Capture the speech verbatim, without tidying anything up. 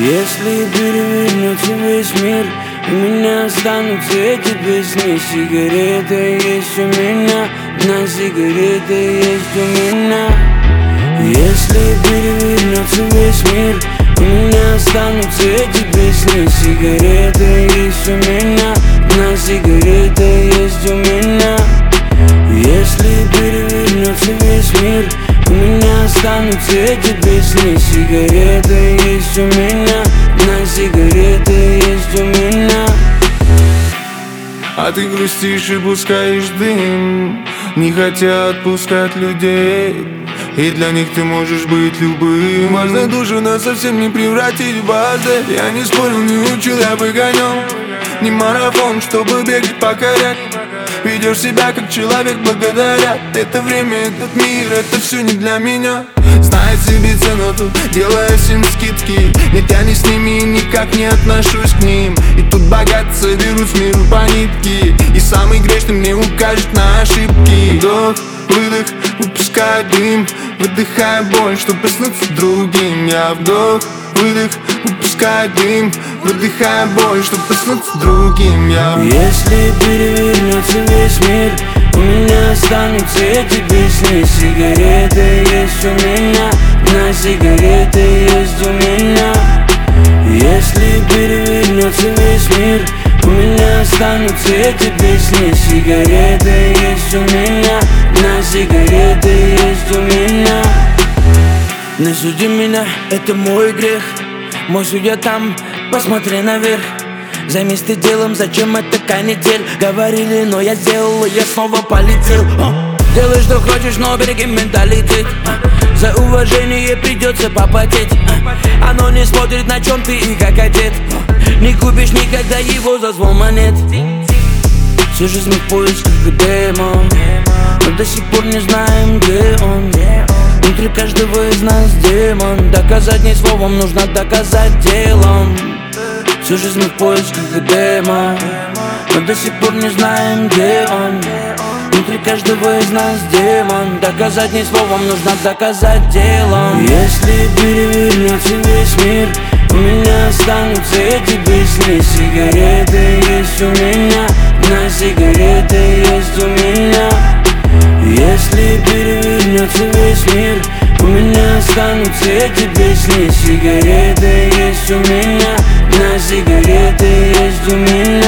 Если перевернется весь мир, у меня останутся эти песни. Сигарета есть у меня, одна сигарета есть у меня. Если перевернется весь мир, у меня останутся эти песни. Сигарета есть у меня, одна сигарета есть у меня. Если перевернется весь мир, у меня останутся эти песни. Сигарета есть у меня, одна сигарета есть у меня. А ты грустишь и пускаешь дым, не хотят отпускать людей, и для них ты можешь быть любым. Важная душа нас совсем не превратить в базы. Я не спорил, не учил, я выгонял. Не марафон, чтобы бегать, покорять. Ведешь себя как человек, благодаря. Это время, этот мир, это все не для меня. Знает себе цену тут, делая всем скидки. Нет, я не с ними, никак не отношусь к ним. И тут богатцы берут с миру по нитке, и самый грешный мне укажет на ошибки. Вдох, выдох, выпускаю дым, выдыхая боль, чтобы проснуться другим. Я вдох, выдох, выпускаю дым, выдыхая боль, чтобы проснуться другим. Я... Если перевернется весь мир, у меня останутся эти песни. Сигарета есть у меня, одна сигарета есть у меня. Если перевернется весь мир, у меня останутся эти песни. Сигарета есть у меня, одна сигарета есть у меня. Не суди меня, это мой грех. Мой судья там, посмотри наверх. Займись ты делом, зачем это канитель? Говорили, но я сделал, и я снова полетел. Делай, что хочешь, но береги менталитет. За уважение придется попотеть. Оно не смотрит, на чем ты и как одет. Не купишь никогда его за звон монет. Всю жизнь мы в поисках демона, но до сих пор не знаем, где он. Внутри каждого из нас демон. Доказать не словом, нужно доказать делом. Всю жизнь мы в поисках демона, но до сих пор не знаем, где он. Внутри каждого из нас демон. Доказать не словом, нужно доказать делом. Если перевернется весь мир, у меня останутся эти песни. Сигарета есть у меня, одна сигарета есть у меня. Если перевернется весь мир, у меня останутся эти песни. Сигарета есть у меня, одна сигарета есть у меня.